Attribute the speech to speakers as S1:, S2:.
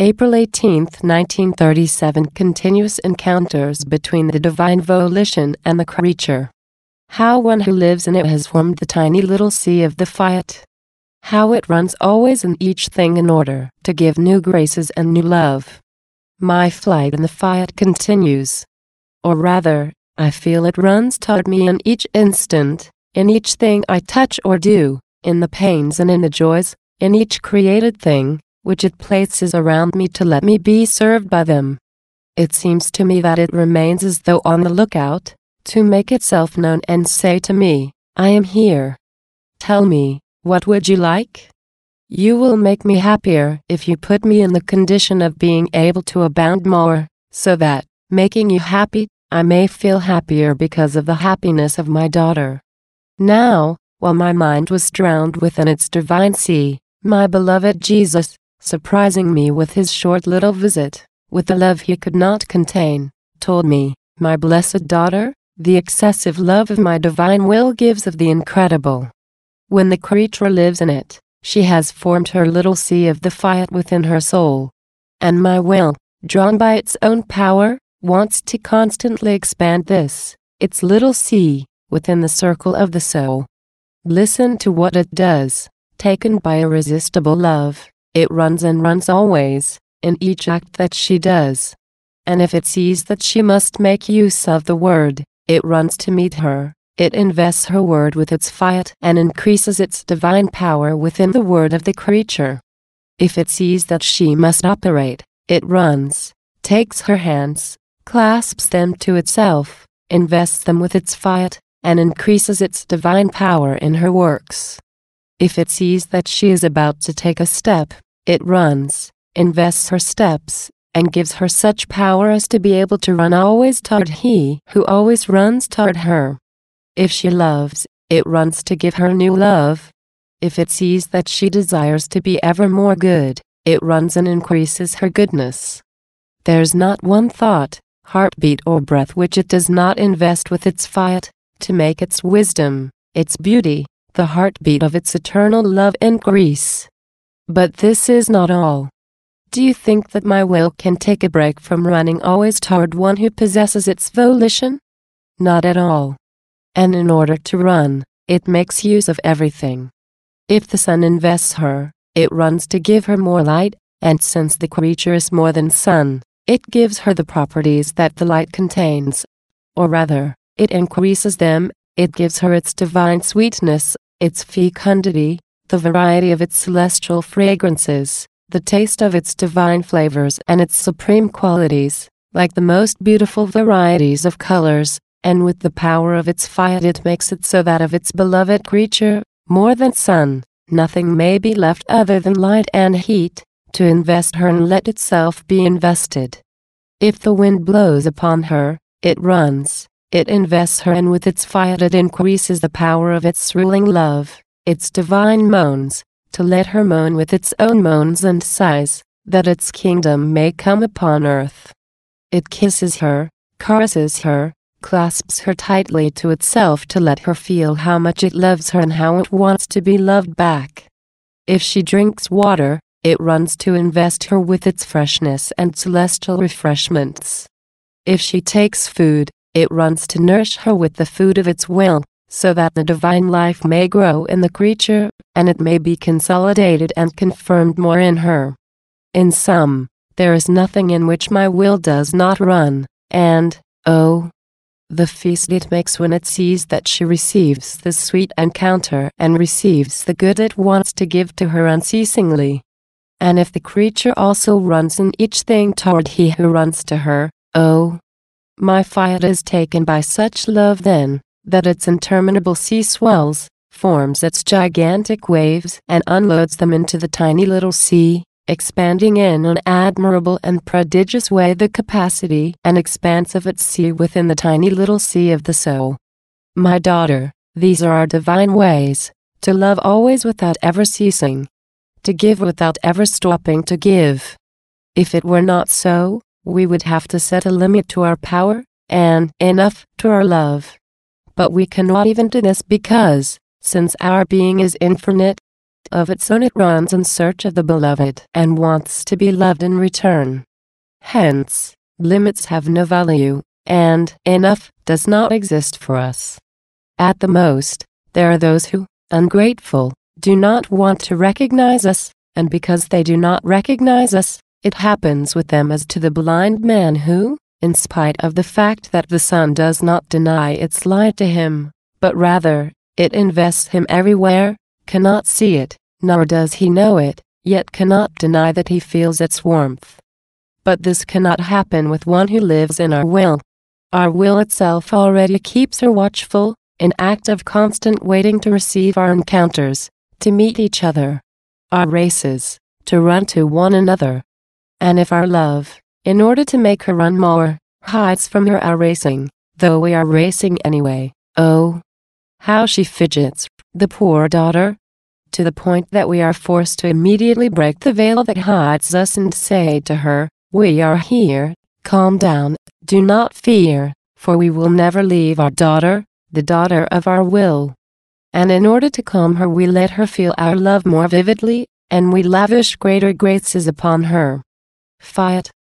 S1: April 18, 1937. Continuous encounters between the divine volition and the creature. How one who lives in it has formed the tiny little sea of the fiat. How it runs always in each thing in order to give new graces and new love. My flight in the fiat continues. Or rather, I feel it runs toward me in each instant, in each thing I touch or do, in the pains and in the joys, in each created thing, which it places around me to let me be served by them. It seems to me that it remains as though on the lookout, to make itself known and say to me, I am here. Tell me, what would you like? You will make me happier if you put me in the condition of being able to abound more, so that, making you happy, I may feel happier because of the happiness of my daughter. Now, while my mind was drowned within its divine sea, my beloved Jesus, surprising me with his short little visit, with the love he could not contain, told me, my blessed daughter, the excessive love of my divine will gives of the incredible. When the creature lives in it, she has formed her little sea of the fiat within her soul. And my will, drawn by its own power, wants to constantly expand this, its little sea, within the circle of the soul. Listen to what it does. Taken by irresistible love, it runs and runs always, in each act that she does. And if it sees that she must make use of the word, it runs to meet her. It invests her word with its fiat and increases its divine power within the word of the creature. If it sees that she must operate, it runs, takes her hands, clasps them to itself, invests them with its fiat, and increases its divine power in her works. If it sees that she is about to take a step, it runs, invests her steps, and gives her such power as to be able to run always toward he who always runs toward her. If she loves, it runs to give her new love. If it sees that she desires to be ever more good, it runs and increases her goodness. There's not one thought, heartbeat or breath which it does not invest with its fiat, to make its wisdom, its beauty, the heartbeat of its eternal love increase. But this is not all. Do you think that my will can take a break from running always toward one who possesses its volition? Not at all. And in order to run, it makes use of everything. If the sun invests her, it runs to give her more light, and since the creature is more than sun, it gives her the properties that the light contains. Or rather, it increases them, it gives her its divine sweetness, its fecundity, the variety of its celestial fragrances, the taste of its divine flavors and its supreme qualities, like the most beautiful varieties of colors, and with the power of its fiat it makes it so that of its beloved creature, more than sun, nothing may be left other than light and heat, to invest her and let itself be invested. If the wind blows upon her, it runs, it invests her and with its fiat it increases the power of its ruling love, its divine moans, to let her moan with its own moans and sighs, that its kingdom may come upon earth. It kisses her, caresses her, clasps her tightly to itself to let her feel how much it loves her and how it wants to be loved back. If she drinks water, it runs to invest her with its freshness and celestial refreshments. If she takes food, it runs to nourish her with the food of its will, so that the divine life may grow in the creature, and it may be consolidated and confirmed more in her. In sum, there is nothing in which my will does not run, and, oh, the feast it makes when it sees that she receives the sweet encounter and receives the good it wants to give to her unceasingly. And if the creature also runs in each thing toward he who runs to her, oh, my fiat is taken by such love then, that its interminable sea swells, forms its gigantic waves and unloads them into the tiny little sea, expanding in an admirable and prodigious way the capacity and expanse of its sea within the tiny little sea of the soul. My daughter, these are our divine ways, to love always without ever ceasing, to give without ever stopping to give. If it were not so, we would have to set a limit to our power, and enough to our love. But we cannot even do this because, since our being is infinite, Of its own it runs in search of the beloved and wants to be loved in return. Hence, limits have no value, and enough does not exist for us. At the most, there are those who, ungrateful, do not want to recognize us, and because they do not recognize us, it happens with them as to the blind man who, in spite of the fact that the sun does not deny its light to him, but rather, it invests him everywhere, cannot see it, nor does he know it, yet cannot deny that he feels its warmth. But this cannot happen with one who lives in our will. Our will itself already keeps her watchful, in act of constant waiting to receive our encounters, to meet each other. Our races, to run to one another. And if our love, in order to make her run more, hides from her our racing, though we are racing anyway, oh, how she fidgets, the poor daughter, to the point that we are forced to immediately break the veil that hides us and say to her, "We are here, calm down, do not fear, for we will never leave our daughter, the daughter of our will." And in order to calm her we let her feel our love more vividly, and we lavish greater graces upon her. Fiat.